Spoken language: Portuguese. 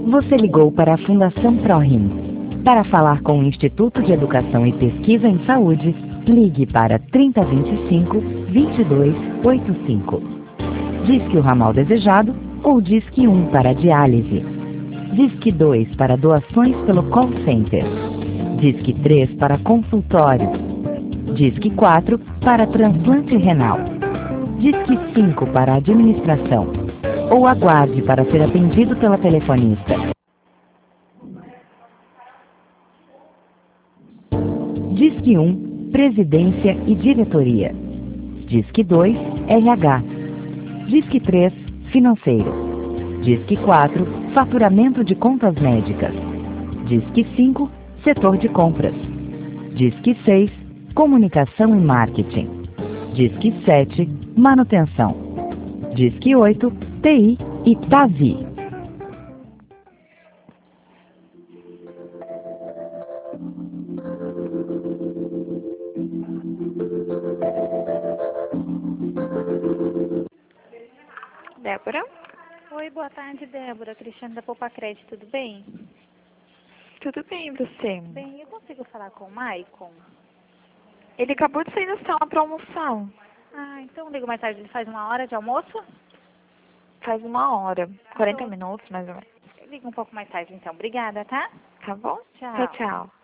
Você ligou para a Fundação ProRim. Para falar com o Instituto de Educação e Pesquisa em Saúde, ligue para 3025-2285. Disque o ramal desejado ou Disque 1 para diálise. Disque 2 para doações pelo call center. Disque 3 para consultório. Disque 4 para transplante renal. Disque 5 para administração. Ou aguarde para ser atendido pela telefonista. Disque 1, Presidência e Diretoria. Disque 2, RH. Disque 3, Financeiro. Disque 4, Faturamento de contas médicas. Disque 5, Setor de compras. Disque 6, Comunicação e marketing. Disque 7, Manutenção. Disque 8, TI e TAVI. Débora? Oi, boa tarde, Débora. Cristiane da Poupa Crédito, tudo bem? Tudo bem, você? Bem, eu consigo falar com o Maicon? Ele acabou de sair da sala para almoção. Ah, então ligo mais tarde. Ele faz 1 hora de almoço? Faz 1 hora, 40 minutos mais ou menos. Eu ligo um pouco mais tarde, então. Obrigada, tá? Tá bom? Tchau. Tchau, tchau.